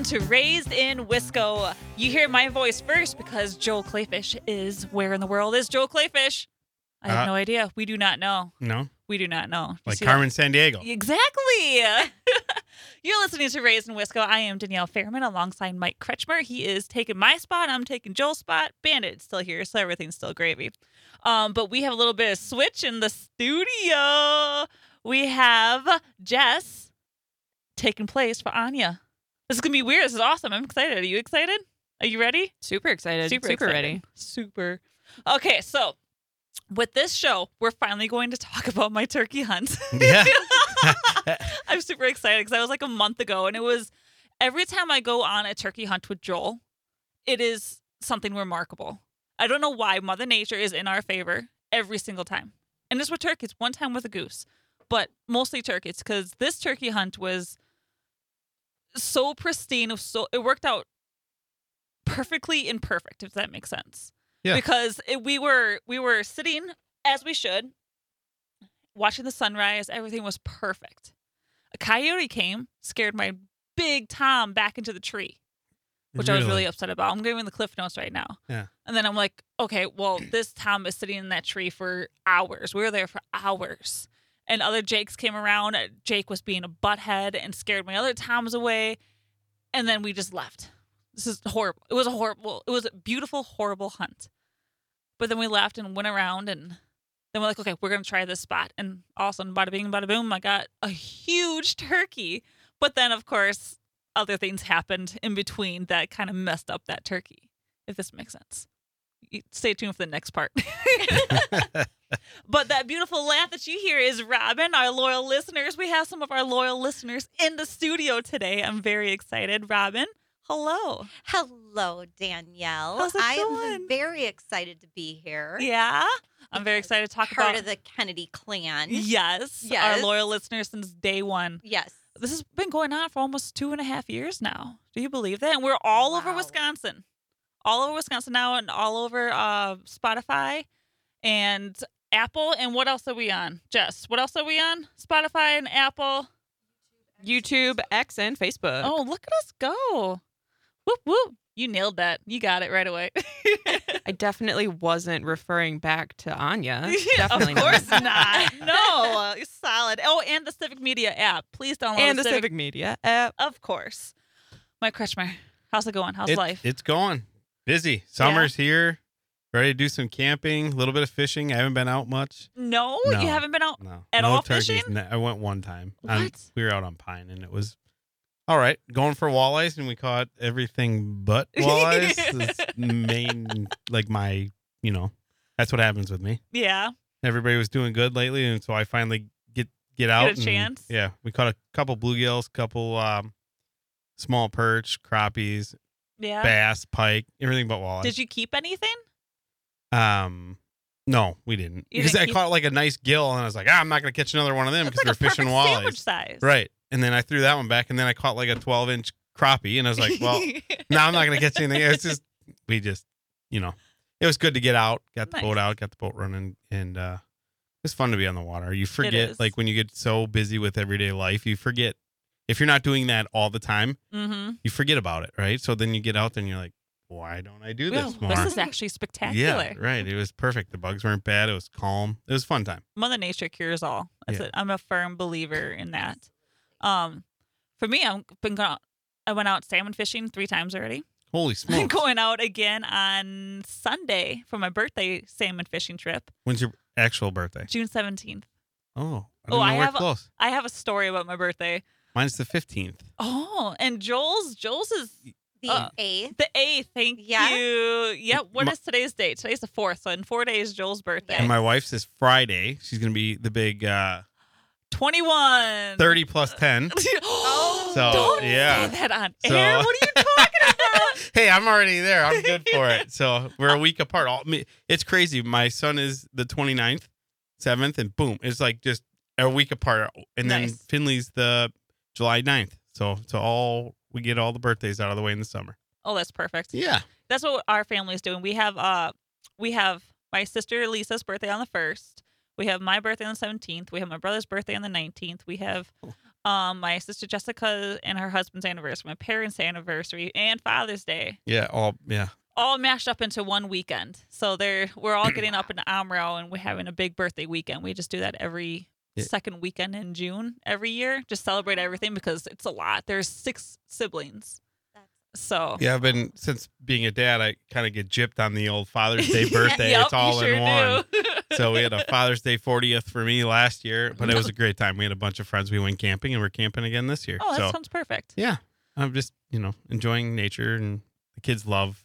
to Raised in Wisco. You hear my voice first because Joel Clayfish is where in the world is Joel Clayfish? I have no idea. We do not know. No? We do not know. Like Carmen Sandiego. Exactly. You're listening to Raised in Wisco. I am Danielle Fairman alongside Mike Kretschmer. He is taking my spot. I'm taking Joel's spot. Bandit's still here, so everything's still gravy. But we have a little bit of switch in the studio. We have Jess taking place for Anya. This is going to be weird. This is awesome. I'm excited. Are you excited? Are you ready? Super excited. Super excited. ready. Super. Okay, so with this show, we're finally going to talk about my turkey hunt. Yeah. I'm super excited because I was like a month ago, and it was every time I go on a turkey hunt with Joel, it is something remarkable. I don't know why Mother Nature is in our favor every single time. And this with turkeys, one time with a goose, but mostly turkeys because this turkey hunt was so pristine. It worked out perfectly imperfect, if that makes sense. Yeah. Because we were sitting as we should, watching the sunrise. Everything was perfect. A coyote came, scared my big Tom back into the tree, which I was really upset about. I'm giving the cliff notes right now. Yeah. And then I'm like, okay, well, this Tom is sitting in that tree for hours. We were there for hours. And other Jakes came around. Jake was being a butthead and scared my other Toms away. And then we just left. This is horrible. It was a beautiful, horrible hunt. But then we left and went around, and then we're like, okay, we're going to try this spot. And all of a sudden, bada bing, bada boom, I got a huge turkey. But then, of course, other things happened in between that kind of messed up that turkey, if this makes sense. Stay tuned for the next part. But that beautiful laugh that you hear is Robin, our loyal listeners. We have some of our loyal listeners in the studio today. I'm very excited. Robin, hello. Hello, Danielle. How's it I going? am very excited to be here. Yeah? I'm very excited to talk Part about of the Kennedy clan. Yes, our Yes. loyal listeners since day one. Yes. This has been going on for almost 2.5 years now. Do you believe that? And we're all over Wow. Wisconsin. All over Wisconsin now, and all over Spotify and Apple. And what else are we on? Jess, what else are we on? Spotify and Apple. YouTube, X, and Facebook. Oh, look at us go. Whoop, whoop. You nailed that. You got it right away. I definitely wasn't referring back to Anya. Definitely Of course not. No, you're solid. Oh, and the Civic Media app. Please download And the Civic Media app. Of course. Mike Kretschmer, how's it going? How's life? It's going. Busy. Summer's here. Ready to do some camping, a little bit of fishing. I haven't been out much. No, No. you haven't been out No. at no all turkeys. fishing? I went one time. What? We were out on Pine, and it was all right. Going for walleyes, and we caught everything but walleyes. Is main, like my, that's what happens with me. Yeah. Everybody was doing good lately, and so I finally get out. Get a chance? Yeah, we caught a couple bluegills, couple small perch, crappies, Yeah. bass, pike, everything but walleyes. Did you keep anything? No, we didn't. You Because didn't I keep- caught like a nice gill, and I was like, I'm not going to catch another one of them That's because like they're a fishing perfect walleyes. sandwich size. Right. And then I threw that one back, and then I caught like a 12-inch crappie, and I was like, well, now I'm not going to catch anything. It's just, it was good to get out, got the Nice. boat out, got the boat running, and it's fun to be on the water. You forget, is. like when you get so busy with everyday life, you forget, if you're not doing that all the time, Mm-hmm. you forget about it, right? So then you get out there and you're like, why don't I do this more? This is actually spectacular. Yeah, right. It was perfect. The bugs weren't bad. It was calm. It was a fun time. Mother Nature cures all. That's Yeah. it. I'm a firm believer in that. For me, I went out salmon fishing 3 times already. Holy I'm smokes. going out again on Sunday for my birthday salmon fishing trip, When's your actual birthday? June 17th. Oh, I Oh, didn't know I we're have a- close. I have a story about my birthday. Mine's the 15th. Oh, and Joel's is The Uh, 8th. the 8th. Thank Yeah. you. Yep. What My- is today's date? Today's the 4th. So in 4 days, Joel's birthday. And my wife's is Friday. She's going to be the big 21. 30 plus 10. Oh, So, don't yeah. say that on So- air. What are you talking about? Hey, I'm already there. I'm good for it. So we're a week apart. It's crazy. My son is the 29th, 7th, and boom. It's like just a week apart. And then Nice. Finley's the July 9th. So we get all the birthdays out of the way in the summer. Oh, that's perfect. Yeah. That's what our family is doing. We have my sister Lisa's birthday on the 1st. We have my birthday on the 17th. We have my brother's birthday on the 19th. We have my sister Jessica and her husband's anniversary, my parents' anniversary, and Father's Day. Yeah, All mashed up into one weekend. So we're all getting up in Amro and we're having a big birthday weekend. We just do that every second weekend in June every year. Just celebrate everything because it's a lot. There's 6 siblings. So I've been, since being a dad, I kind of get gypped on the old Father's Day birthday. Yep, It's all you in sure one. do. So we had a Father's Day 40th for me last year, but it was a great time. We had a bunch of friends. We went camping, and we're camping again this year. Oh, that so sounds perfect. yeah, I'm just enjoying nature, and the kids love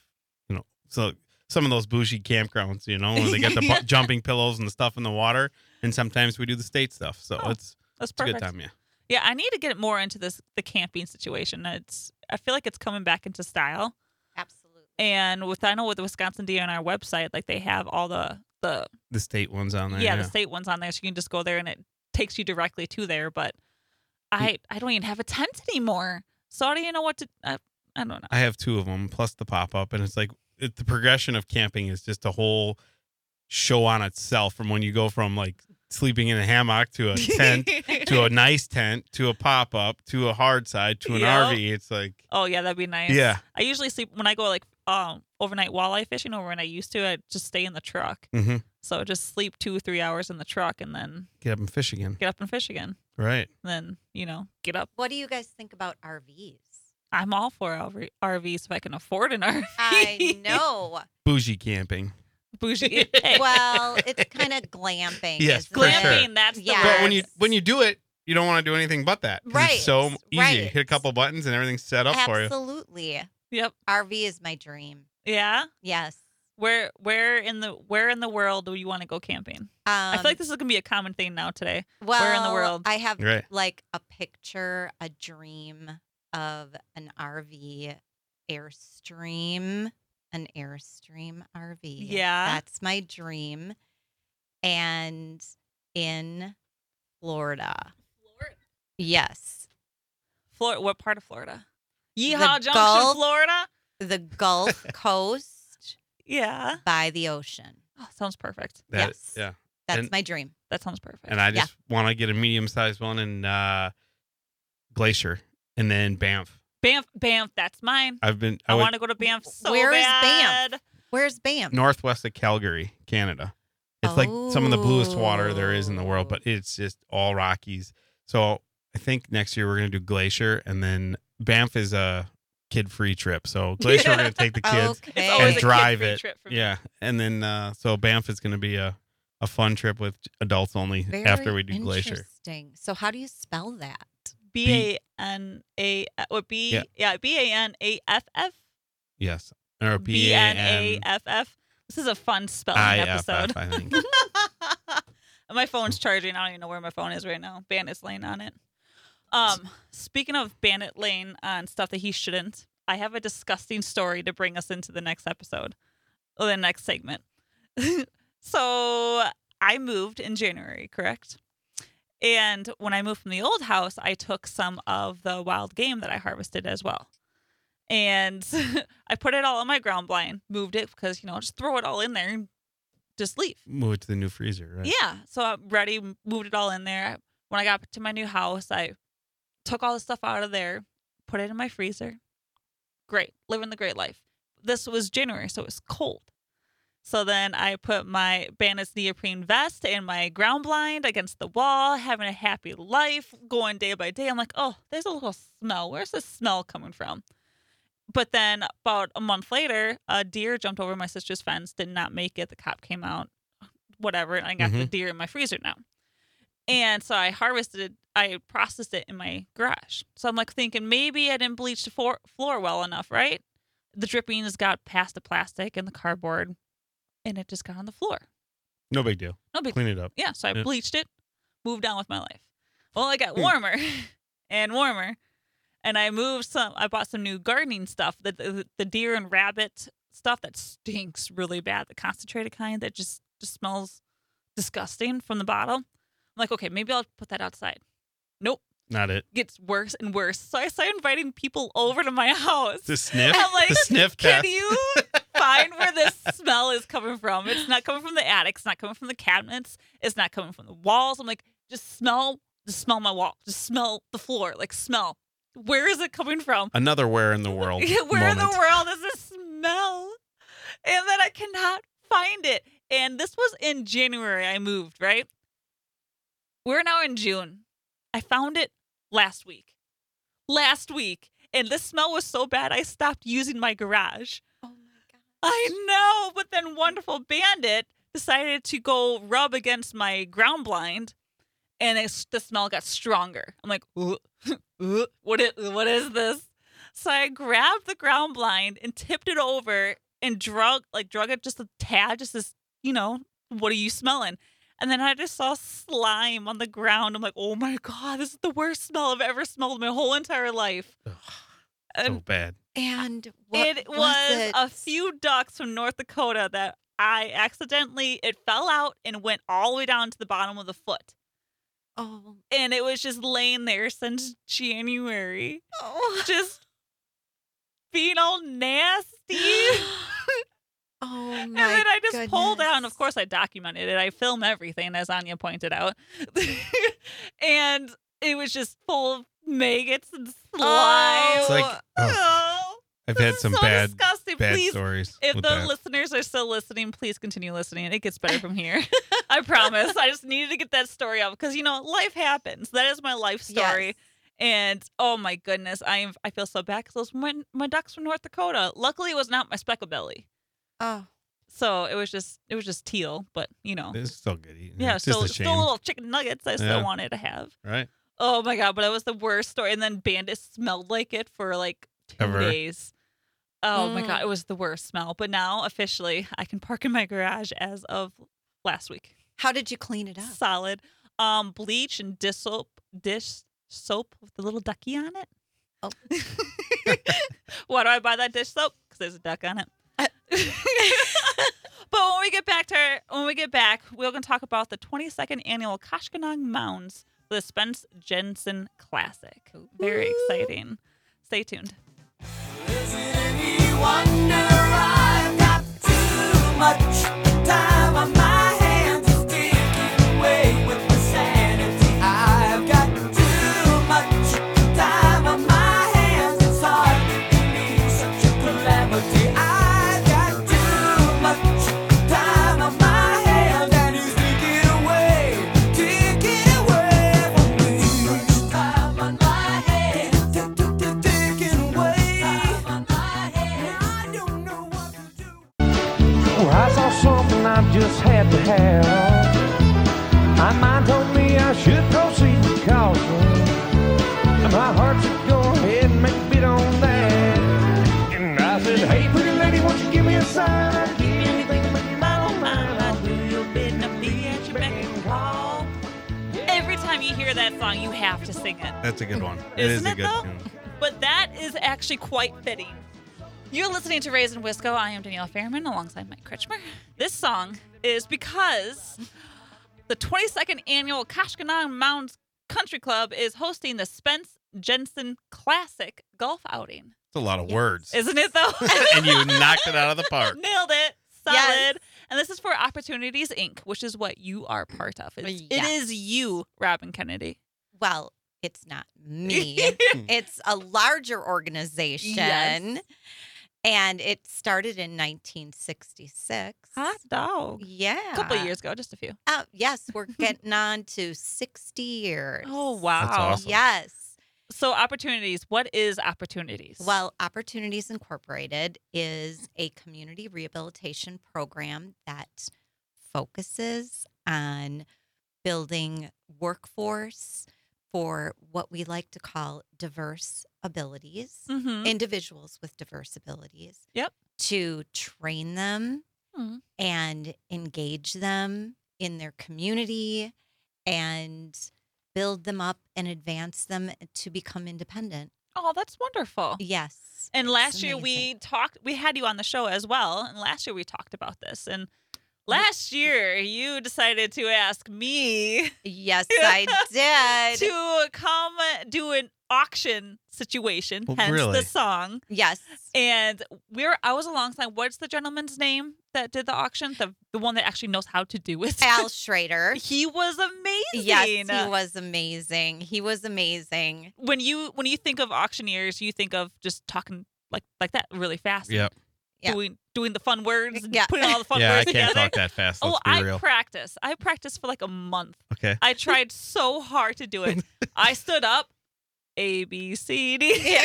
so some of those bougie campgrounds, where they get the jumping pillows and the stuff in the water, and sometimes we do the state stuff. So that's it's a perfect. good time. Yeah. Yeah, I need to get more into the camping situation. I feel like it's coming back into style. Absolutely. And with the Wisconsin DNR website, like they have all the state ones on there. the state ones on there, so you can just go there and it takes you directly to there. But I don't even have a tent anymore, so how do you know what to? I don't know. I have 2 of them plus the pop up, and it's like the progression of camping is just a whole show on itself. From when you go from like sleeping in a hammock to a tent to a nice tent to a pop up to a hard side to an Yep. RV. It's like, Oh yeah, that'd be nice. Yeah. I usually sleep when I go like overnight walleye fishing, or when I used to, I just stay in the truck. mhm, So just sleep 2-3 hours in the truck and then get up and fish again. get up and fish again. Right. Then get up. What do you guys think about RVs? I'm all for RVs if I can afford an RV. I know. Bougie camping. Bougie. Hey, Well, it's kind of glamping. Yes, isn't for it? sure. glamping. That's the Yeah. word. But when you do it, you don't want to do anything but that. 'Cause Right, It's so easy. right. Hit a couple buttons and everything's set up for you. Absolutely. Yep. RV is my dream. Yeah. Yes. Where in the world do you want to go camping? I feel like this is gonna be a common thing now today. well, where in the world? I have Right. like a picture, a dream of an RV Airstream, an Airstream RV. Yeah. That's my dream. And in Florida. Yes. Florida. What part of Florida? Yeehaw Junction, Gulf. Florida. The Gulf Coast Yeah. by the ocean. Oh, sounds perfect. That- Yes. Yeah. That's And- my dream. That sounds perfect. And I just want to get a medium-sized one in Glacier and then Banff. Banff. That's mine. I I want to go to Banff so Where is bad. Banff? Where's Banff? northwest of Calgary, Canada. It's like some of the bluest water there is in the world, Oh. but it's just all Rockies. So I think next year we're going to do Glacier, and then Banff is a kid-free trip. So Glacier, we're going to take the kids. It's Okay. always And a drive kid-free it. trip for me. Yeah, and then so Banff is going to be a fun trip with adults only Very after we do Glacier. Interesting. So how do you spell that? BANA. What B? Yeah. BANAFF. Yes, or BNAFF. This is a fun spelling episode. BANAFF, I think. My phone's charging. I don't even know where my phone is right now. Bandit's laying on it. Speaking of Bandit laying on stuff that he shouldn't, I have a disgusting story to bring us into the next episode, or the next segment. So I moved in January, correct? And when I moved from the old house, I took some of the wild game that I harvested as well. And I put it all on my ground blind, moved it because, just throw it all in there and just leave. Move it to the new freezer, right? Yeah. So I'm ready, moved it all in there. When I got to my new house, I took all the stuff out of there, put it in my freezer. Great. Living the great life. This was January, so it was cold. So then I put my Bandit's neoprene vest and my ground blind against the wall, having a happy life, going day by day. I'm like, oh, there's a little smell. Where's the smell coming from? But then about a month later, a deer jumped over my sister's fence, did not make it. The cop came out, whatever. And I got the deer in my freezer now. And so I processed it in my garage. So I'm like thinking maybe I didn't bleach the floor well enough, right? The drippings got past the plastic and the cardboard, and it just got on the floor. No big deal. No big Clean it up. Yeah, so I Yeah. bleached it, moved on with my life. Well, it got warmer and warmer, and I bought some new gardening stuff, the deer and rabbit stuff that stinks really bad, the concentrated kind that just smells disgusting from the bottle. I'm like, okay, maybe I'll put that outside. Nope. Not it. Gets worse and worse. So I started inviting people over to my house. The sniff. I'm like, the sniff can test. you find where this smell is coming from? It's not coming from the attic. It's not coming from the cabinets. It's not coming from the walls. I'm like, just smell just smell my wall, just smell the floor, like smell. Where is it coming from? Another where in the world. Where in the moment. world is this smell? And then I cannot find it. And this was in January. I moved, right? We're now in June. I found it last week. And this smell was so bad, I stopped using my garage. Oh my god. I know. But then Wonderful Bandit decided to go rub against my ground blind. And the smell got stronger. I'm like, what is this? So I grabbed the ground blind and tipped it over and drug it just a tad, just as, what are you smelling? And then I just saw slime on the ground. I'm like, oh my God, this is the worst smell I've ever smelled in my whole entire life. So And bad. And what it was it? a few ducks from North Dakota that it fell out and went all the way down to the bottom of the foot. Oh. And it was just laying there since January. Oh. Just being all nasty. Oh my And then I just pulled goodness. down. Of course, I documented it. I film everything, as Anya pointed out. And it was just full of maggots and slime. It's like, Oh, I've this had is some so bad disgusting. Please, stories. if with the that. listeners are still listening, please continue listening. It gets better from here. I promise. I just needed to get that story out because, life happens. That is my life story. Yes. And oh my goodness, I feel so bad because those were my ducks from North Dakota. Luckily, it was not my speckle belly. Oh. So it was just teal, but It's still good eating. yeah, It's just still a shame, little chicken nuggets I still Yeah. wanted to have. right? Oh my God, but that was the worst story. And then Bandit smelled like it for like 2 Ever. days. Oh my God, it was the worst smell. But now officially I can park in my garage as of last week. How did you clean it up? Solid. Bleach and dish soap with the little ducky on it. Oh. Why do I buy that dish soap? Because there's a duck on it. But when we get back, we're going to talk about the 22nd annual Koshkonong Mounds, the Spence Jensen Classic. Very exciting. Stay tuned. Is it any wonder I've got too much time on my hands? It's taking away with my sanity. I've got too much time on my hands. It's hard to be such a calamity. I've got too much time on my hands, and he's taking away from me. Time on my hands, taking away. I don't know what to do. Well, I saw something I just had to have. My mind told me I should proceed with caution. And my heart said, go ahead and make a bid on that. And I said, hey, pretty lady, won't you give me a sign? I'll give you anything to make you mine. I'll do your bidding, I'll be at your beck and call. Every time you hear that song, you have to sing it. That's a good one. It is Isn't a it, good though? tune. But that is actually quite fitting. You're listening to Raised in Wisco. I am Danielle Fairman alongside Mike Kretschmer. This song is because the 22nd annual Koshkonong Mounds Country Club is hosting the Spence Jensen Classic golf outing. It's a lot of words. Isn't it, though? And you knocked it out of the park. Nailed it. Solid. Yes. And this is for Opportunities, Inc., which is what you are part of. It Yes. is you, Robin Kennedy. Well, it's not me. It's a larger organization. Yes. And it started in 1966. Hot dog. Yeah. A couple of years ago, just a few. Yes, we're getting on to 60 years. Oh, wow. That's awesome. Yes. So Opportunities, what is Opportunities? Well, Opportunities Incorporated is a community rehabilitation program that focuses on building workforce for what we like to call diverse abilities, Mhm. individuals with diverse abilities. Yep. To train them Mhm. and engage them in their community and build them up and advance them to become independent. Oh, that's wonderful. Yes. And it's last year amazing. we had you on the show as well. And last year we talked about this. And last year you decided to ask me Yes, I did. to come do an auction situation, Well, hence really? the song. Yes. And I was alongside, what's the gentleman's name that did the auction? The one that actually knows how to do it. Al Schrader. He was amazing. Yes, he was amazing. He was amazing. When you think of auctioneers, you think of just talking like that really fast. Yep. Yeah. Doing the fun words and Yeah. putting all the fun Yeah, I words can't together. talk that fast. Let's Oh, be I real. practiced. I practiced for like a month. Okay. I tried so hard to do it. I stood up, A, B, C, D. Yeah.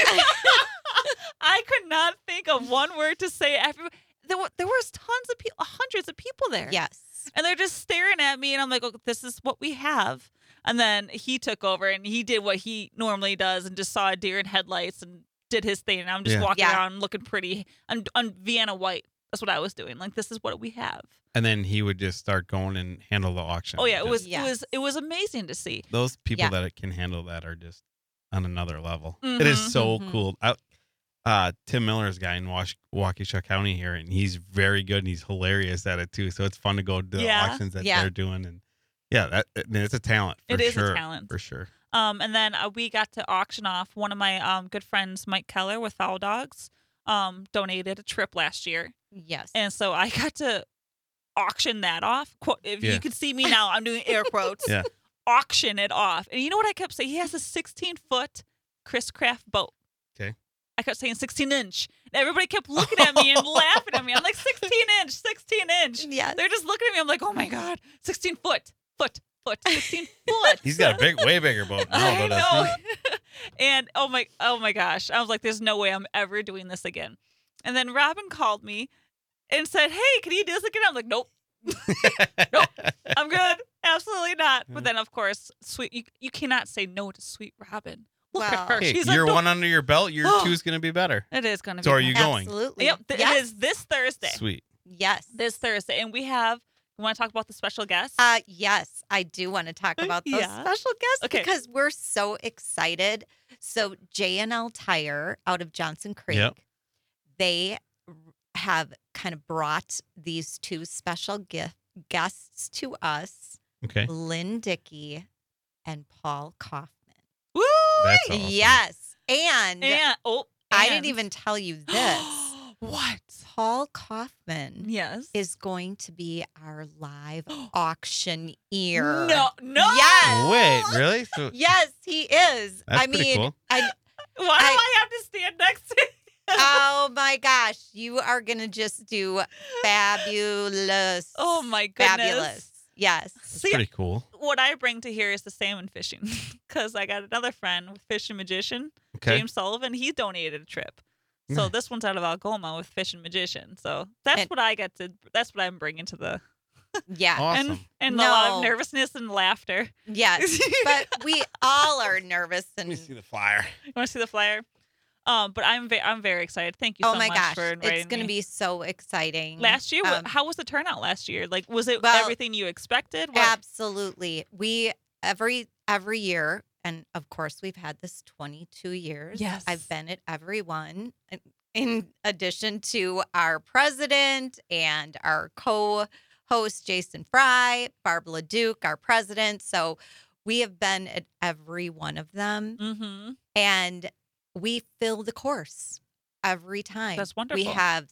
I could not think of one word to say. There was tons of people, hundreds of people there. Yes. And they're just staring at me, and I'm like, oh, this is what we have. And then he took over, and he did what he normally does and just saw a deer in headlights and did his thing. And I'm just Yeah. walking Yeah. around looking pretty on Vienna White. That's what I was doing. Like, this is what we have. And then he would just start going and handle the auction. Oh yeah, it Just- was it was amazing to see. those people Yeah. that can handle that are just on another level. It is Mhm, so mhm. cool. Tim Miller's a guy in Waukesha County here, and he's very good and he's hilarious at it too. So it's fun to go to the Yeah. auctions that Yeah. they're doing, and yeah, it's a talent. For It is a sure, talent. for sure. And then we got to auction off one of my good friends, Mike Keller with Foul Dogs, donated a trip last year. Yes. And so I got to auction that off. If Yeah. you could see me now, I'm doing air quotes. Yeah. Auction it off. And you know what I kept saying? He has a 16-foot Chris Craft boat. Okay. I kept saying 16-inch. And everybody kept looking at me and laughing at me. I'm like, 16-inch, 16-inch. Yes. They're just looking at me. I'm like, oh my God, 16 foot, 16 foot. He's got a way bigger boat. I does know. he? And oh my gosh. I was like, there's no way I'm ever doing this again. And then Robin called me and said, hey, can you do this again? I'm like, nope, I'm good. Absolutely not. But then, of course, you cannot say no to sweet Robin. Look at Well- her. Hey, She's year adorable. one under your belt, year two's going to be better. It is going to be. So are you better. going? Absolutely. Yep. Yes. It is this Thursday. Sweet. Yes. This Thursday. And we want to talk about the special guest? Yes, I do want to talk about those Yeah. special guests Okay. because we're so excited. So J&L Tire out of Johnson Creek, Yep. they have kind of brought these two special guests to us, Okay. Lynn Dickey and Paul Kaufman. Woo! That's awesome. Yes. And I didn't and- even tell you this. What? Paul Kaufman Yes. is going to be our live auctioneer. No. Yes. Wait, really? So Yes, he is. That's I pretty mean, cool. Why do I have to stand next to oh my gosh, you are gonna just do fabulous. Oh my goodness. Fabulous. Yes. that's See, pretty cool. what I bring to here is the salmon fishing because I got another friend with Fishing Magician, Okay. James Sullivan. He donated a trip. So Nice. this one's out of Algoma with Fishing Magician. So that's And- what I get to. That's what I'm bringing to the Yeah. Awesome. and a lot No. of nervousness and laughter. Yes. But we all are nervous Let me and see the flyer. You want to see the flyer? But I'm very excited. Thank you oh so my much gosh, for inviting it's gonna me. be so exciting. Last year, how was the turnout last year? Like, was it Well, everything you expected? What- Absolutely. We every year, and of course we've had this 22 years. Yes. I've been at every one. In addition to our president and our co-host Jason Fry, Barb LeDuc, our president. So we have been at every one of them, Mm-hmm. and we fill the course every time. That's We wonderful. have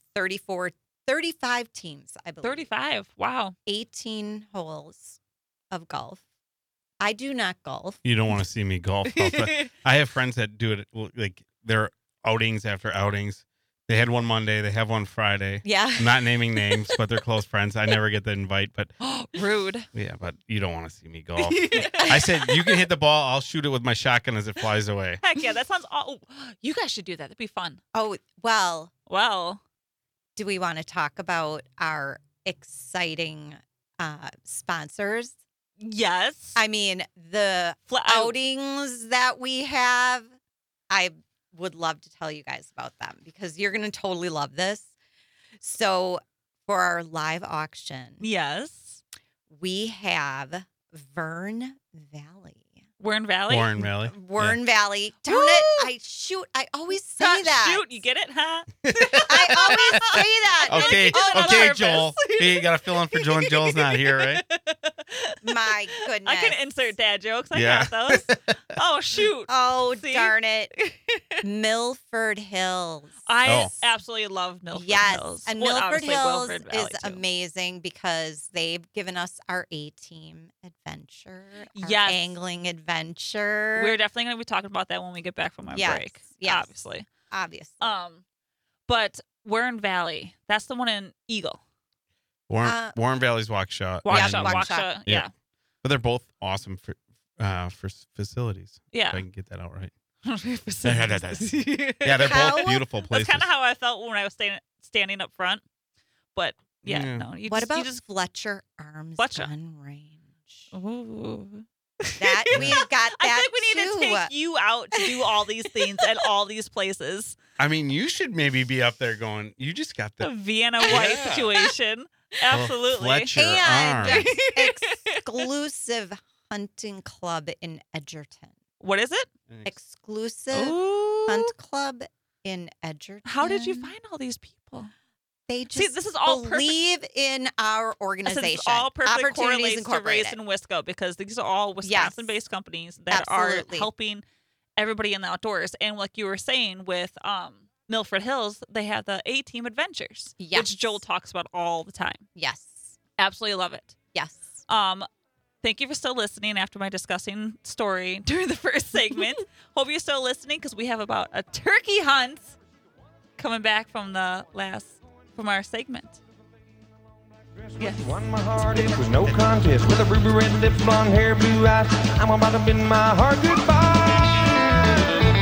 35 teams, I believe. 35. Wow. 18 holes of golf. I do not golf. You don't want to see me golf. I have friends that do it like their outings after outings. They had one Monday. They have one Friday. Yeah. I'm not naming names, but they're close friends. I never get the invite, but Rude. yeah, but you don't want to see me golf. I said, you can hit the ball. I'll shoot it with my shotgun as it flies away. Heck yeah, that sounds. Oh, you guys should do that. That'd be fun. Oh, well, Well, do we want to talk about our exciting sponsors? yes. I mean, the outings that we have, I would love to tell you guys about them because you're going to totally love this. So, for our live auction, Yes. we have Vern Valley. Warren Valley. Warren Valley. Warren Valley. Darn Woo! it. I always say that. Shoot, you get it, huh? I always say that. Okay, You're like, okay, on Joel. purpose. Hey, you got to fill in for Joel. Joel's not here, right? My goodness. I can insert dad jokes. I Yeah. got those. Oh shoot. Oh, See? darn it. Milford Hills. I Oh. absolutely love Milford Yes, Hills. and Well, Milford obviously Hills Wilford Valley, is too. amazing because they've given us our A-team adventure, our Yes. angling adventure. We're definitely going to be talking about that when we get back from our Yes, break. yes. Obviously. obviously. But Warren Valley. That's the one in Eagle. Warren Valley's Waukesha. Waukesha. and- Waukesha. Yeah. But they're both awesome for facilities. Yeah. If I can get that out right. That's Yeah, they're How- both beautiful places. kind of how I felt when I was standing up front. But yeah, Yeah. no. You what just, about you just Fletcher Arms Fletcher. Gun Range? Ooh. That we've got that I think we need too. to take you out to do all these things at all these places. I mean, you should maybe be up there going, you just got The the Vienna White Yeah. situation. Absolutely. Fletcher And arms. exclusive hunting club in Edgerton. What is it? Exclusive Ooh. hunt club in Edgerton. How did you find all these people? They just See, this is all perfect. believe in our This organization. is all perfectly Opportunities correlates to Incorporated. Race and Wisco because these are all Wisconsin-based companies that Absolutely. are helping everybody in the outdoors. And like you were saying with Milford Hills, they have the A-Team Adventures, Yes. which Joel talks about all the time. Yes. Absolutely love it. Yes. Thank you for still listening after my disgusting story during the first segment. Hope you're still listening because we have about a turkey hunt coming back from our segment. Yes. Won my heart, it was no contest. With a ruby red lips, blonde hair, blue eyes, I'm about to bid my heart goodbye.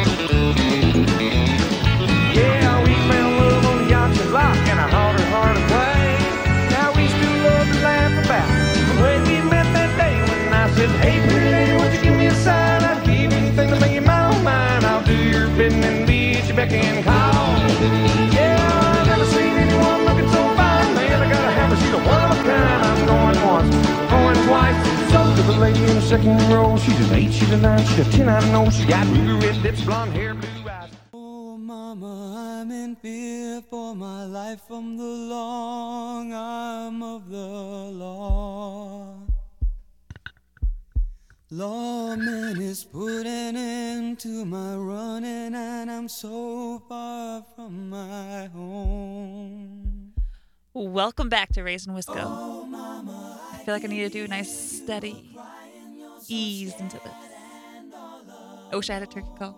Yeah, we found love on the Yachty Lock and a harder heart away. Now we still love to laugh about the way we met that day when I said, hey, pretty lady, won't you give me a sign? I'd give anything to make you my own mine. I'll do your bidding and be at your beck and call. Yeah, I've never seen anyone looking so fine. Man, I gotta have her, she's a one of a kind. I'm going once, going twice. So to the lady in the second row, she's an 8, she's a 9, she's a 10, I know. She got ruby red lips, blonde hair, blue eyes. Oh, mama, I'm in fear for my life from the long arm of the law. Lawman is putting an end to my running, and I'm so far from my home. Welcome back to Raise and Wisco. I feel like I need to do a nice steady ease into this. I wish I had a turkey call.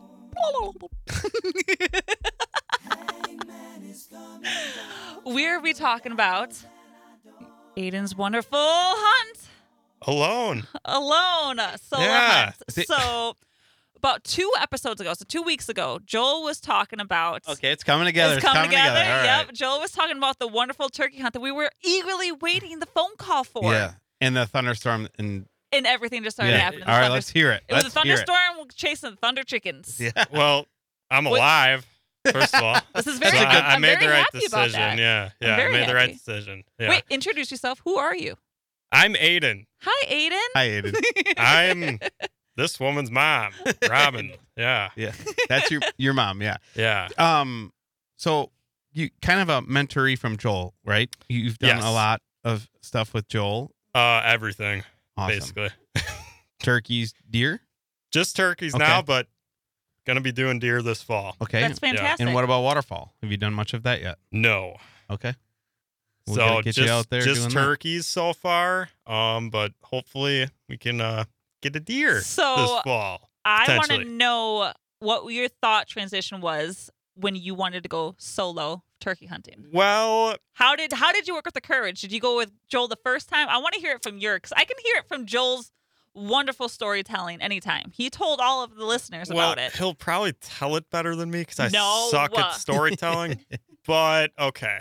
We're be talking about Aiden's wonderful hunt Alone. alone solo Yeah. hunt. So about 2 episodes ago, so 2 weeks ago, Joel was talking about Okay, it's coming together. It's coming together. All right. Yep. Joel was talking about the wonderful turkey hunt that we were eagerly waiting the phone call for. Yeah. And the thunderstorm and And everything just started yeah. happening. All right, let's hear it. It was a Let's hear it. thunderstorm chasing the thunder chickens. Yeah. Well, I'm What- alive, first of all. This is So very good. I I'm made very the right happy about decision. that. Yeah. I'm Yeah. I very made the right happy. decision. Yeah. Wait, introduce yourself. Who are you? I'm Aiden. Hi, Aiden. Hi, Aiden. I'm this woman's mom, Robin. Yeah. Yeah. That's your mom, yeah. Yeah. So you kind of a mentoree from Joel, right? You've done Yes. a lot of stuff with Joel. Everything, Awesome. basically. Turkeys, deer. Just turkeys Okay. now, but gonna be doing deer this fall. Okay. That's fantastic. And what about waterfall? Have you done much of that yet? No. Okay. We're So gonna get just, you out there just doing that. turkeys so far. But hopefully we can get a deer So, this fall. I want to potentially. know what your thought transition was when you wanted to go solo turkey hunting. Well, How did you work with the courage? Did you go with Joel the first time? I want to hear it from your, because I can hear it from Joel's wonderful storytelling anytime. He told all of the listeners about it. he'll probably tell it better than me because I No. suck at storytelling. But okay.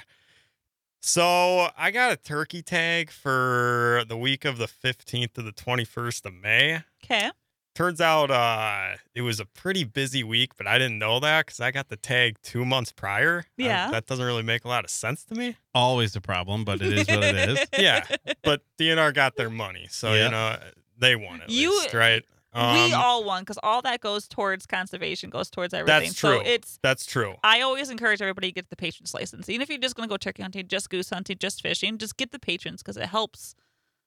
So I got a turkey tag for the week of the 15th to the 21st of May. Okay. Turns out it was a pretty busy week, but I didn't know that because I got the tag 2 months prior. Yeah. That doesn't really make a lot of sense to me. Always a problem, but it is what it is. Yeah. But DNR got their money. So, Yeah. you know, they won at You- least, right? We all won because all that goes towards conservation, goes towards everything. That's true. So it's, That's true. I always encourage everybody to get the patrons license. Even if you're just going to go turkey hunting, just goose hunting, just fishing, just get the patrons because it helps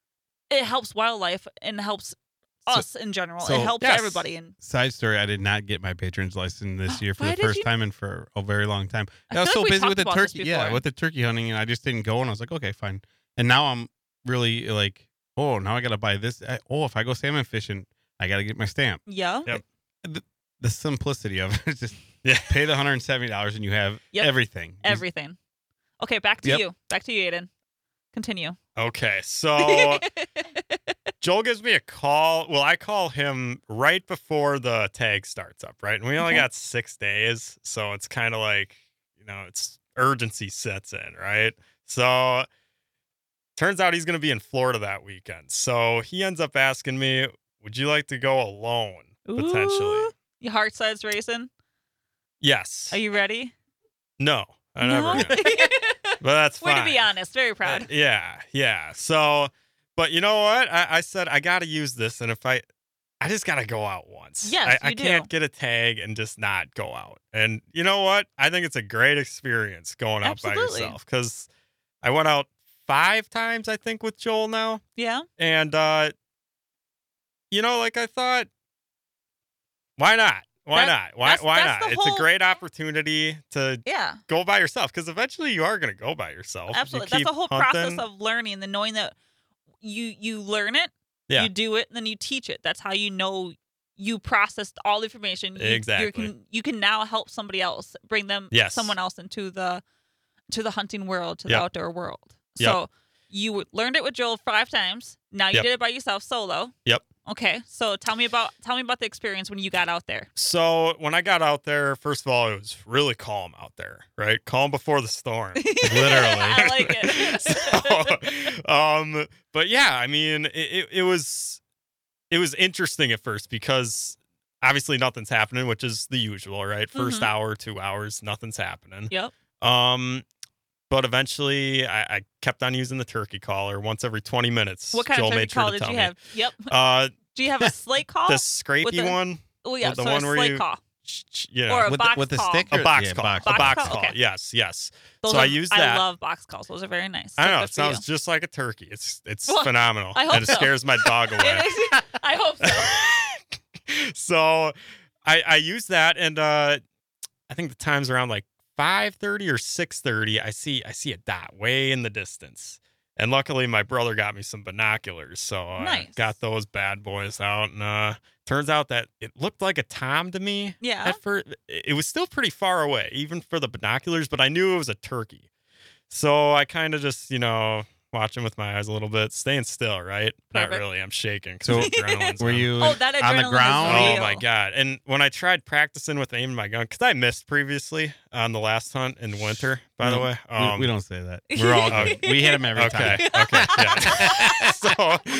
it helps wildlife and helps us in general. so- it helps Yes. everybody. And Side story: I did not get my patron's license this year for Why the did first you- time in for a very long time. I I was feel so like we busy talked with the about this turkey, yeah, before. with the turkey hunting, and I just didn't go. And I was like, okay, fine. And now I'm really like, oh, now I got to buy this. If I go salmon fishing, I got to get my stamp. yeah. Yep. The simplicity of it is just Yeah. pay the $170 and you have Yep. everything. Everything. Okay, back to Yep. you. Back to you, Aiden. Continue. Okay, so Joel gives me a call. Well, I call him right before the tag starts up, right? And we only Okay. got 6 days, so it's kind of like, it's urgency sets in, right? So turns out he's going to be in Florida that weekend. So he ends up asking me, would you like to go alone, potentially? Ooh. Your heart starts racing. Yes. Are you ready? No, I never No? am. But that's Way fine. to be honest. Very proud. Yeah. So, but you know what? I said I got to use this, and if I just got to go out once. Yes, I you do. can't get a tag and just not go out. And you know what? I think it's a great experience going out by Absolutely. yourself because I went out 5 times, I think, with Joel now, Yeah. and I thought, why not? Why That- not? Why that's not? the It's a whole- great opportunity to Yeah. go by yourself because eventually you are going to go by yourself. You Absolutely. That's keep the whole hunting. process of learning, the knowing that you learn it, Yeah. you do it, and then you teach it. That's how you know you processed all the information. Exactly. You can now help somebody else, bring them Yes. someone else into the hunting world, to the Yep. outdoor world. Yep. So you learned it with Joel 5 times. Now you Yep. did it by yourself solo. Yep. Okay. So tell me about the experience when you got out there. So when I got out there, first of all, it was really calm out there, right? Calm before the storm. I like it. But yeah, I mean, it was interesting at first because obviously nothing's happening, which is the usual, right? 1st Mhm. hour, 2 hours, nothing's happening. Yep. But eventually I kept on using the turkey caller once every 20 minutes. What kind Joel of turkey made sure call to did tell you me. have? Yep. Uh, Do you have a slate call? the scrapey the- one, Oh yeah, the so one a where slate you- call. yeah, Or a with box the, with the call. stick a or- box yeah, call, box a Box box call? call. Okay. Yes. Those So are, I used that. I love box calls. Those are very nice. I So know good it for sounds you. just like a turkey. It's Well, phenomenal, I hope and it so. scares my dog away. It is. I hope so. So I use that, and I think the time's around like 5:30 or 6:30. I see a dot way in the distance, and luckily my brother got me some binoculars, so I Nice. got those bad boys out. And turns out that it looked like a tom to me. Yeah. At first, it was still pretty far away, even for the binoculars, but I knew it was a turkey. So I kind of just, watching with my eyes a little bit, staying still, right? Not Perfect. really. I'm shaking. So, adrenaline's Were on. you Oh, that on adrenaline the is ground? real. Oh my god! And when I tried practicing with aiming my gun, because I missed previously on the last hunt in winter, by the No, way. We don't say that. We're all good. We hit him every Okay. time. Okay. Yeah. So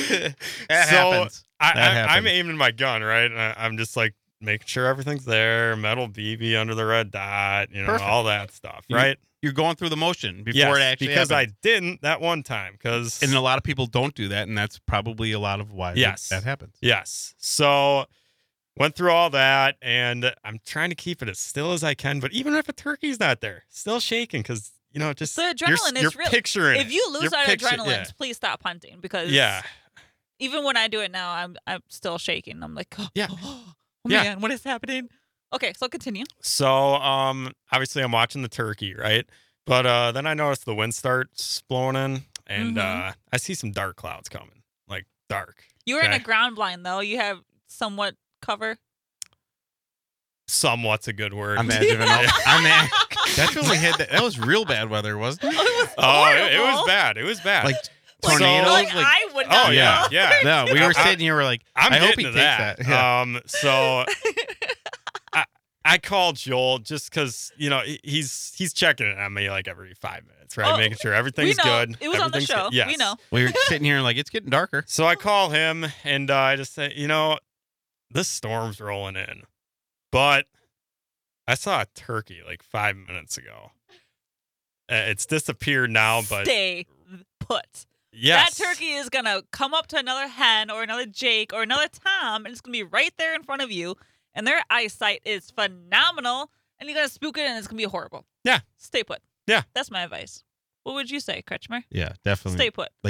That happens. That I'm happens. aiming my gun, right? And I'm just like making sure everything's there, metal BB under the red dot, Perfect. all that stuff, You- right? You're going through the motion before Yes, it actually because happens. I didn't that one time. Because And a lot of people don't do that, and that's probably a lot of why Yes. that happens. yes, so went through all that, and I'm trying to keep it as still as I can. But even if a turkey's not there, still shaking because just The you're, adrenaline is you're real. picturing. If you lose You're that picture- adrenaline, yeah. please stop hunting because Yeah. even when I do it now, I'm still shaking. I'm like, oh, Yeah. oh Yeah. man, what is happening? Okay, so continue. So, obviously I'm watching the turkey, right? But then I noticed the wind starts blowing in, and Mhm. I see some dark clouds coming, like dark. You were in a Okay. ground blind though. You have somewhat cover. Somewhat's a good word. I'm edging it up. That's when we had that was real bad weather, wasn't it? Oh, it was Oh, it was horrible. bad. It was bad. Like Like, tornadoes. like, like, I would not. oh yeah, know. yeah. no, we were I- sitting here. We're like, I'm I hope getting he to takes that. that. Yeah. So I called Joel just because he's checking it on me like every 5 minutes, right? Oh, Making sure We everything's know. good. It was on the everything's show. good. Yes. We know. We were sitting here and like it's getting darker. So I call him and I just say, this storm's rolling in, but I saw a turkey like 5 minutes ago. It's disappeared now, but Stay put. yes, That turkey is gonna come up to another hen or another Jake or another Tom, and it's gonna be right there in front of you. And their eyesight is phenomenal. And you're gonna spook it, and it's gonna be horrible. Yeah. Stay put. Yeah. That's my advice. What would you say, Kretschmer? Yeah, definitely. Stay put.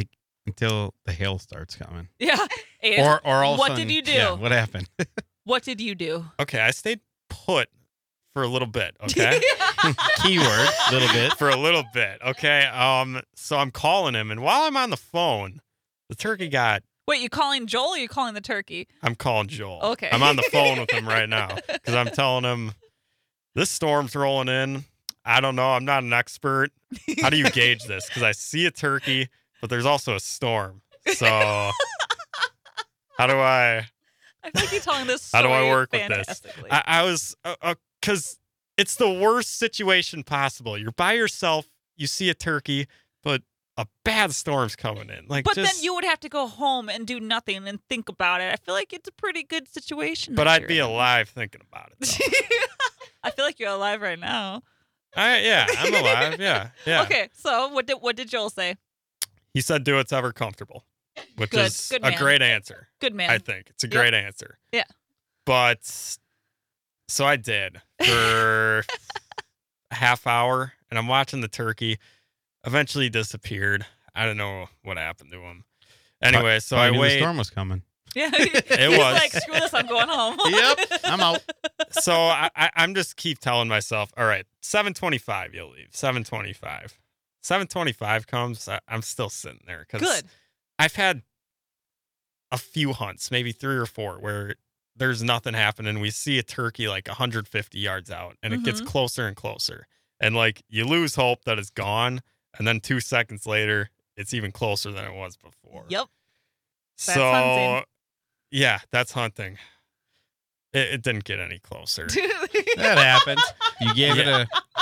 until the hail starts coming. Yeah. And Or all of a what sudden, did you do? Yeah, what happened? What did you do? Okay, I stayed put for a little bit. Okay. Keyword, little bit. For a little bit. Okay. So I'm calling him, and while I'm on the phone, the turkey got. Wait, you calling Joel or you calling the turkey? I'm calling Joel. Okay. I'm on the phone with him right now because I'm telling him this storm's rolling in. I don't know. I'm not an expert. How do you gauge this? Because I see a turkey, but there's also a storm. So how do I? I feel like you're telling this How story do I work with this? fantastically. I was because it's the worst situation possible. You're by yourself. You see a turkey, but a bad storm's coming in. Like, But just, then you would have to go home and do nothing and think about it. I feel like it's a pretty good situation. But that I'd you're be in. alive thinking about it. Though. I feel like you're alive right now. I'm alive. Yeah. Okay, so what did Joel say? He said, "Do what's comfortable," which Good, is good a man. great answer. Good man. I think it's a Yep. great answer. Yeah. But so I did for a half hour, and I'm watching the turkey. Eventually he disappeared. I don't know what happened to him. Anyway, so I knew the wait. storm was coming. Yeah, It he's was. like, screw this, I'm going home. Yep, I'm out. So I'm just keep telling myself, all right, 7:25 you'll leave. 7:25. 7:25 comes. I'm still sitting there because Good. I've had a few hunts, maybe 3 or 4, where there's nothing happening. We see a turkey like 150 yards out, and it gets Mhm. closer and closer. And like you lose hope that it's gone, and then 2 seconds later, it's even closer than it was before. Yep. That's So, hunting. yeah, that's hunting. It didn't get any closer. That happens. You gave it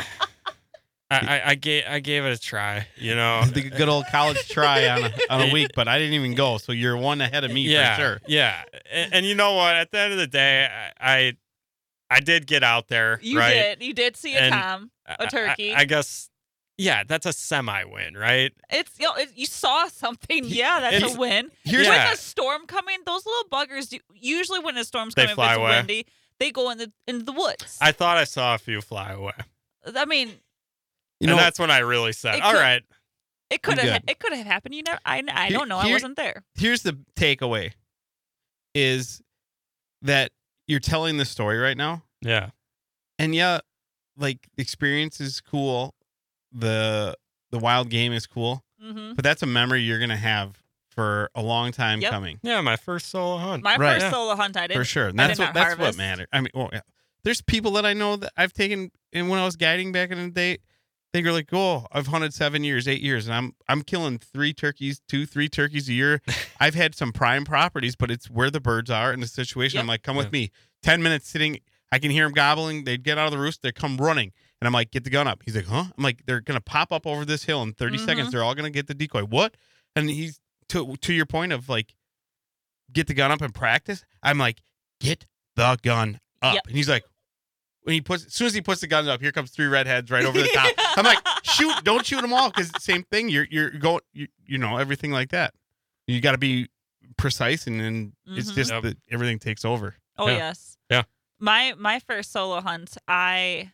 I gave it a try, you know. the good old college try on a week, but I didn't even go, so you're one ahead of me Yeah, for sure. yeah. And you know what? At the end of the day, I did get out there, You right? did. You did see a And Tom, a turkey. I guess, yeah, that's a semi-win, right? It's you saw something. Yeah, that's It's- a win. Here's Yeah. With a storm coming, those little buggers usually when a storm's They coming, if fly it's away. windy, they go in the woods. I thought I saw a few fly away. I mean, You And know, that's when I really said, It all could- right. it could have good. it could have happened. You know, I don't know. I Here- wasn't there. here's the takeaway: is that you're telling the story right now, Yeah. and yeah, like the experience is cool, the wild game is cool, Hmm. but that's a memory you're gonna have for a long time Yep. coming. Yeah, my first solo hunt. My Right. first Yeah. solo hunt, I didn't. For sure. And I that's did what not that's what harvest. matters. I mean, well, yeah. There's people that I know that I've taken, and when I was guiding back in the day, they were like, "Oh, I've hunted 7 years, 8 years, and I'm killing 3 turkeys a year." I've had some prime properties, but it's where the birds are in the situation. Yep. I'm like, "Come with Yeah. me." 10 minutes sitting, I can hear them gobbling. They'd get out of the roost, they come running, and I'm like, "Get the gun up." He's like, "Huh?" I'm like, "They're gonna pop up over this hill in 30 Mhm. seconds. They're all gonna get the decoy." What? And he's to your point of like, get the gun up and practice. I'm like, "Get the gun up," Yep. and he's like, as soon as he puts the gun up, here comes 3 redheads right over the top. I'm like, shoot, don't shoot them all, because same thing. You're going, you know, everything like that. You got to be precise, and then it's Mhm. just Yep. that everything takes over. Oh Yeah. yes. Yeah. My first solo hunt, I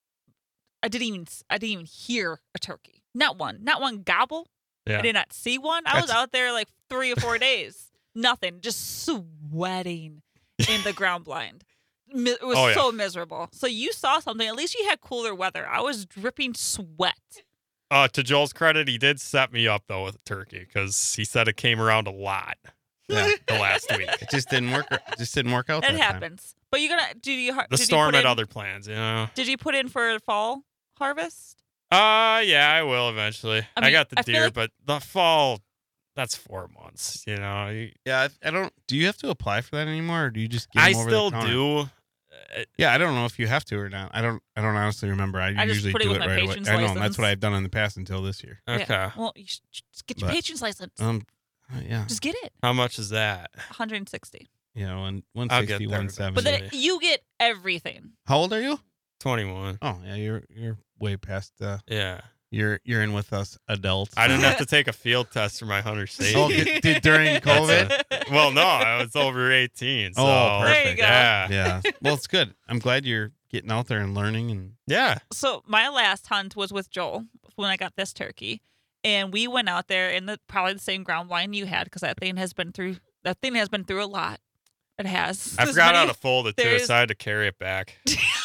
didn't even hear a turkey. Not one gobble. Yeah. I did not see one. I was That's- out there like 3 or 4 days. Nothing. Just sweating in the ground blind. It was Oh, yeah. so miserable. So you saw something. At least you had cooler weather. I was dripping sweat. To Joel's credit, he did set me up though with a turkey because he said it came around a lot Yeah. the last week. It just didn't work. Just didn't work out. It that time. happens. But you gonna The storm had other plans, you know. Did you put in for fall harvest? Yeah, I will eventually. I I mean, got the I feel deer, like- but the fall, that's 4 months, you know. Yeah, I don't. Do you have to apply for that anymore, or do you just get I them over still the counter? do. Yeah, I don't know if you have to or not. I don't honestly remember. I just usually put it do with it my right away. patient's I know, and that's license. what I've done in the past until this year. Okay. Yeah. Well, you should just get your But, patient's license. Yeah, Just get it. How much is that? 160. you know, and I'll get 160, there 170. But then Absolutely. you get everything. How old are you? 21. Oh yeah, you're way past. Yeah. You're in with us adults. I didn't have to take a field test for my hunter safety. Oh, did during COVID? Well, no, I was over 18. So, Oh, There you perfect. go. Yeah. Yeah. Well, it's good. I'm glad you're getting out there and learning. And Yeah. So my last hunt was with Joel when I got this turkey, and we went out there in probably the same ground blind you had, because that thing has been through a lot. It has. I There's forgot how many- to fold it too, there's- so I had to carry it back.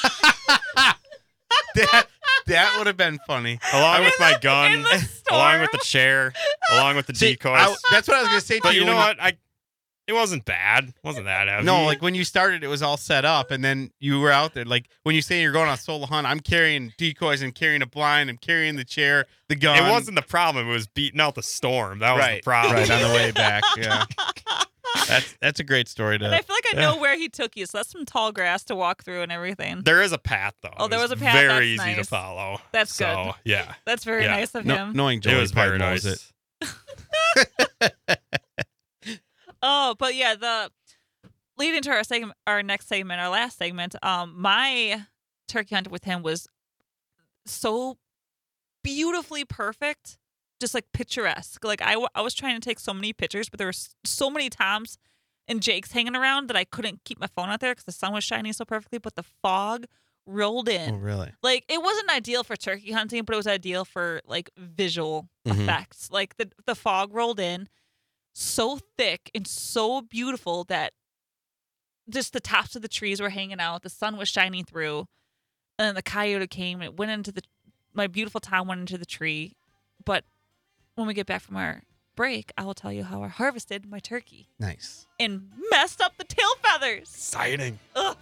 That would have been funny. Along with my in gun, the along with storm. the chair, along with the See, decoys. that's what I was gonna say to But you. you know when- what? It wasn't bad. It wasn't that heavy. No, like when you started, it was all set up, and then you were out there. Like when you say you're going on solo hunt, I'm carrying decoys and carrying a blind and carrying the chair, the gun. it wasn't the problem. It was beating out the storm. That was the right, problem. right on the way back. Yeah, that's a great story And I to. feel like I know where he took you, so that's some tall grass to walk through and everything. There is a path though. Oh, there It was a path? Very That's easy to nice. follow. That's so, good. Yeah, That's very Yeah. nice of No, him. knowing Joey it was probably very knows nice. it. Oh, but yeah, the leading to our next segment, our last segment. My turkey hunt with him was so beautifully perfect, just like picturesque. Like I was trying to take so many pictures, but there were so many Toms and Jakes hanging around that I couldn't keep my phone out there because the sun was shining so perfectly. But the fog rolled in. Oh, really? Like it wasn't ideal for turkey hunting, but it was ideal for like visual Mhm. effects. Like the fog rolled in so thick and so beautiful that just the tops of the trees were hanging out, the sun was shining through, and then the coyote came. It went into my beautiful Tom went into the tree. But when we get back from our break, I will tell you how I harvested my turkey Nice. and messed up the tail feathers. Exciting. Ugh.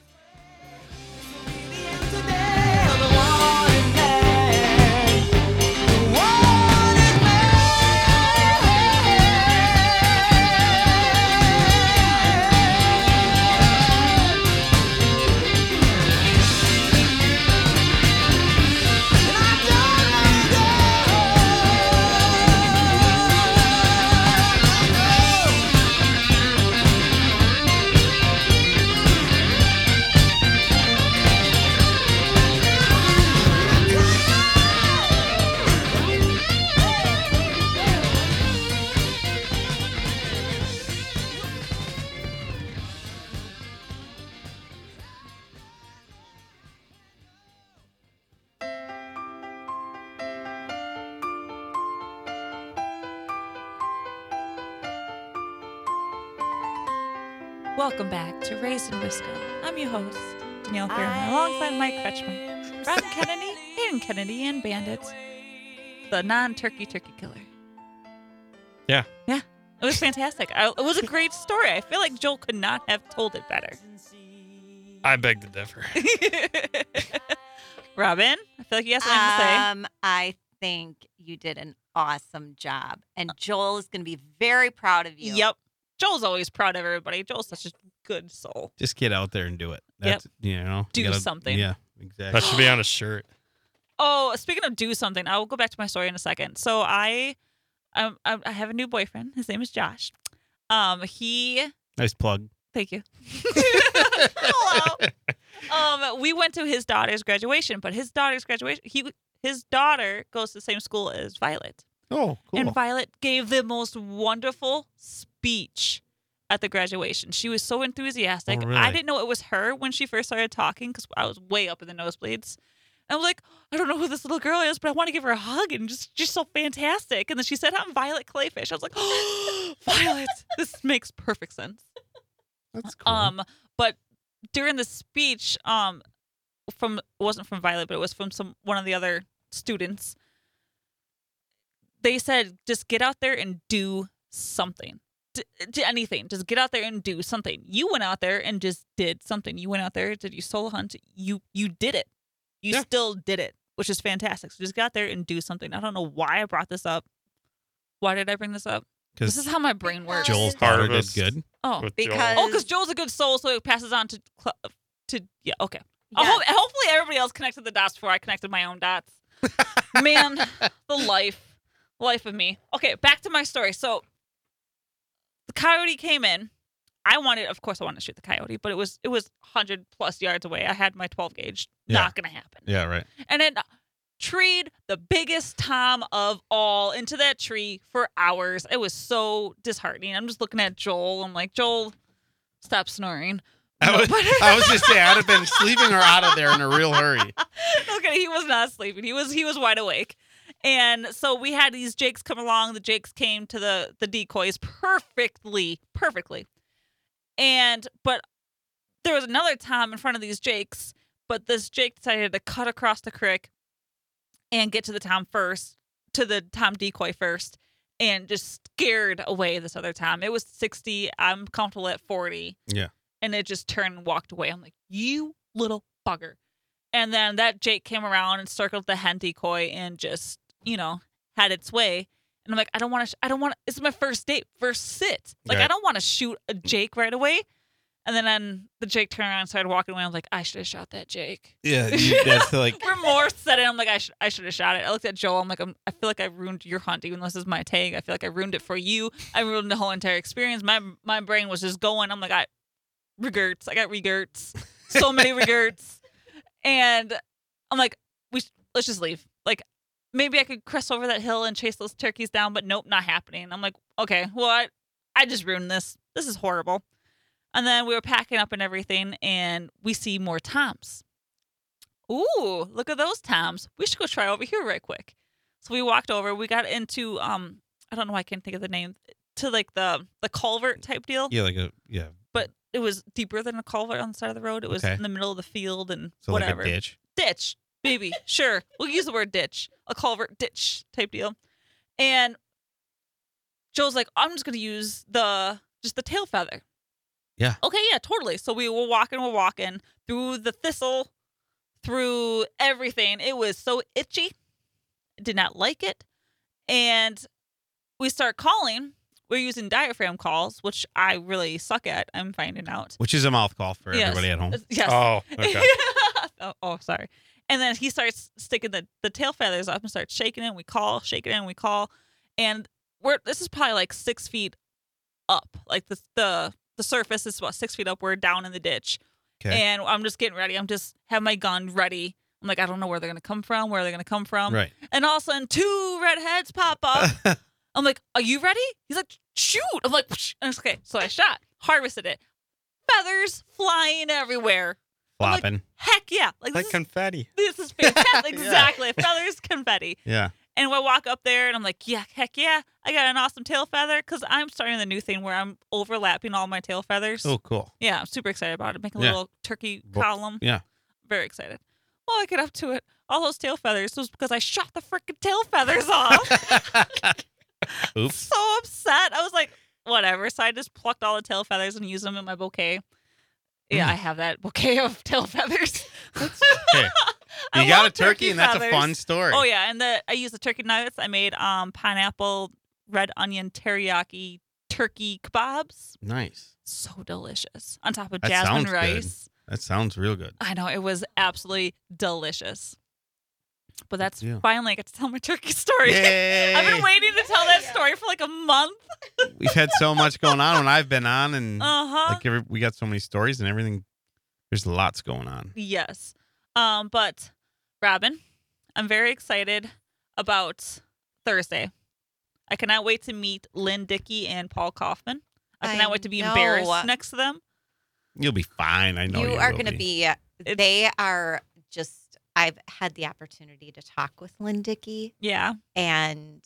Welcome back to Raised in Wisco. I'm your host, Danielle Fairman, alongside Mike Kretschmer, Robin Kennedy, Hayden Kennedy, and Bandits, the non-turkey killer. Yeah. Yeah, it was fantastic. It was a great story. I feel like Joel could not have told it better. I beg to differ. Robin, I feel like you have something to say. I think you did an awesome job, and Joel is going to be very proud of you. Yep. Joel's always proud of everybody. Joel's such a good soul. Just get out there and do it. That's you know. Do you something. Yeah, That exactly. should be on a shirt. Oh, speaking of do something, I will go back to my story in a second. So I have a new boyfriend. His name is Josh. He Nice plug. Thank you. Hello. We went to his daughter's graduation, but his daughter goes to the same school as Violet. Oh, cool. And Violet gave the most wonderful speech at the graduation. She was so enthusiastic. Oh, really? I didn't know it was her when she first started talking because I was way up in the nosebleeds. And I was like, I don't know who this little girl is, but I want to give her a hug and just so fantastic. And then she said, I'm Violet Clayfish. I was like, oh, Violet, this makes perfect sense. That's cool. But during the speech, it wasn't from Violet, but it was from one of the other students. They said, just get out there and do something. Do anything. Just get out there and do something. You went out there and just did something. You went out there, did you solo hunt? You did it. You Yeah. still did it, which is fantastic. So just get out there and do something. I don't know why I brought this up. Why did I bring this up? This is how my brain works. Joel's daughter did Harvest. good. Oh, With Because- Joel. because Joel's a good soul, so it passes on to yeah. Okay. Yes. Hopefully everybody else connected the dots before I connected my own dots. Man, the life of me. Okay, back to my story. So the coyote came in. Of course I wanted to shoot the coyote, but it was 100+ yards away. I had my 12 gauge. Yeah. Not gonna happen. Yeah, right. And it treed the biggest Tom of all into that tree for hours. It was so disheartening. I'm just looking at Joel. I'm like, Joel, stop snoring. I was just saying, I'd have been sleeping or out of there in a real hurry. Okay, he was not sleeping. He was wide awake. And so we had these jakes come along. The jakes came to the decoys perfectly. But there was another tom in front of these jakes, but this jake decided to cut across the creek and get to the tom decoy first, and just scared away this other tom. It was 60. I'm comfortable at 40. Yeah. And it just turned and walked away. I'm like, you little bugger. And then that jake came around and circled the hen decoy and just, had its way. And I'm like, I don't want to, it's my first date, first sit. Like, Right. I don't want to shoot a jake right away. And then the jake turned around and started walking away. I'm like, I should have shot that jake. Yeah, that's like Remorse set in. I'm like, I should have shot it. I looked at Joel. I'm like, I feel like I ruined your hunt, even though this is my tag. I feel like I ruined it for you. I ruined the whole entire experience. My brain was just going. I'm like, I got regerts. So many regerts. And I'm like, let's just leave. Like, maybe I could crest over that hill and chase those turkeys down, but nope, not happening. I'm like, okay, well, I just ruined this. This is horrible. And then we were packing up and everything, and we see more toms. Ooh, look at those toms. We should go try over here right quick. So we walked over. We got into I don't know why I can't think of the name, to like the culvert type deal. yeah. But it was deeper than a culvert on the side of the road. It was Okay. in the middle of the field and So whatever. like a ditch. Ditch, baby. Sure. We'll use the word ditch. A culvert ditch type deal. And Joel's like, I'm just gonna use just the tail feather. Yeah. Okay, yeah, totally. So we're walking through the thistle, through everything. It was so itchy. Did not like it. And we start calling. We're using diaphragm calls, which I really suck at, I'm finding out. Which is a mouth call for Yes. everybody at home. Yes. Oh, okay. Sorry. And then he starts sticking the tail feathers up and starts shaking it. And we call, shaking it, and we call. And this is probably like 6 feet up. Like the surface is about 6 feet up. We're down in the ditch. Okay. And I'm just getting ready. I'm just have my gun ready. I'm like, I don't know where they're gonna come from. Where are they gonna come from? Right. And all of a sudden, 2 redheads pop up. I'm like, are you ready? He's like, shoot. I'm like, psh. And it's okay. So I shot, harvested it. Feathers flying everywhere. I'm like, Flopping. heck yeah. Like, Like this, confetti. this is fantastic. Exactly. Feathers, confetti. Yeah. And I walk up there and I'm like, yeah, heck yeah. I got an awesome tail feather because I'm starting the new thing where I'm overlapping all my tail feathers. Oh, cool. Yeah, I'm super excited about it. Making a Yeah. little turkey Well, column. Yeah. Very excited. Well, I get up to it. All those tail feathers was because I shot the freaking tail feathers off. Oops. So upset. I was like, whatever. So I just plucked all the tail feathers and used them in my bouquet. Yeah, I have that bouquet of tail feathers. Hey, I you got a love turkey, and that's feathers. a fun story. Oh yeah, and I used the turkey nuggets. I made pineapple, red onion teriyaki turkey kebabs. Nice. So delicious. On top of That jasmine sounds good. rice. That sounds real good. I know, it was absolutely delicious. But that's Yeah. finally I get to tell my turkey story. Yay! I've been waiting to tell that story for like a month. We've had so much going on when I've been on, and Uh-huh. we got so many stories and everything. There's lots going on. Yes. But Robin, I'm very excited about Thursday. I cannot wait to meet Lynn Dickey and Paul Kaufman. I cannot wait to be know. embarrassed next to them. You'll be fine. I know You you are will going to be. It's- They are just. I've had the opportunity to talk with Lynn Dickey, Yeah. and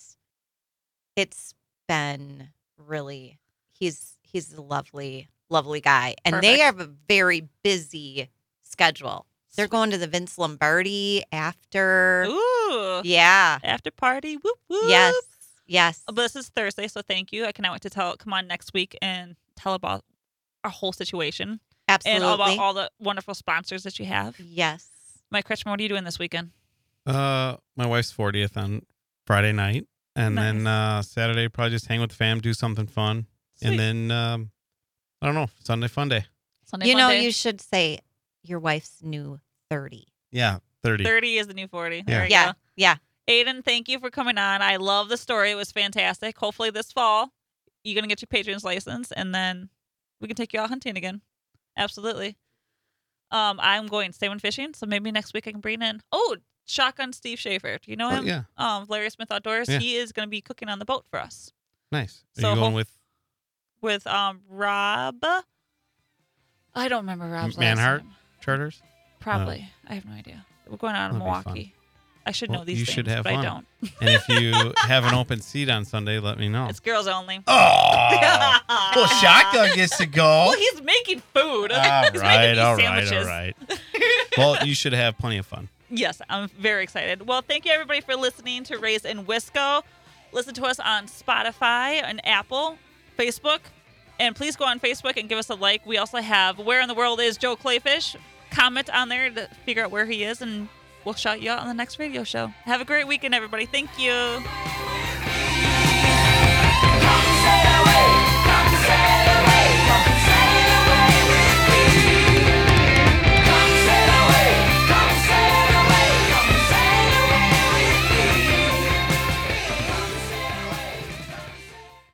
it's been really. He's a lovely guy, and they Perfect. have a very busy schedule. They're going to the Vince Lombardi after. Ooh. Yeah. After party. Whoop whoop. Yes. But this is Thursday, so thank you. I cannot wait to come on next week and tell about our whole situation Absolutely. and all about all the wonderful sponsors that you have. Yes. Mike Kretschmer, what are you doing this weekend? My wife's 40th on Friday night, and then Saturday probably just hang with the fam, do something fun, Sweet. and then I don't know, Sunday fun day. Sunday You fun know, day. you should say your wife's new 30. Yeah, 30. 30 is the new 40. There Yeah. you Yeah. go. Yeah. Aiden, thank you for coming on. I love the story. It was fantastic. Hopefully this fall, you're going to get your patrons license, and then we can take you out hunting again. Absolutely. I'm going salmon fishing, so maybe next week I can bring in. Oh, Shotgun Steve Schaefer. Do you know Oh, him? yeah, Larry Smith Outdoors. Yeah. He is going to be cooking on the boat for us nice. Are So you going hope- with with Rob. I don't remember Rob's last Manhart name. charters? Probably. I have no idea. We're going out of That'd be fun. Milwaukee. I should Well, know these you things, should have but fun. I don't. And if you have an open seat on Sunday, let me know. It's girls only. Oh, well, Shotgun gets to go. Well, he's making food. All He's right, making me all right, sandwiches. all right. Well, you should have plenty of fun. Yes, I'm very excited. Well, thank you everybody for listening to Raised in Wisco. Listen to us on Spotify and Apple, Facebook, and please go on Facebook and give us a like. We also have Where in the World is Joe Clayfish? Comment on there to figure out where he is, and we'll shout you out on the next radio show. Have a great weekend, everybody. Thank you.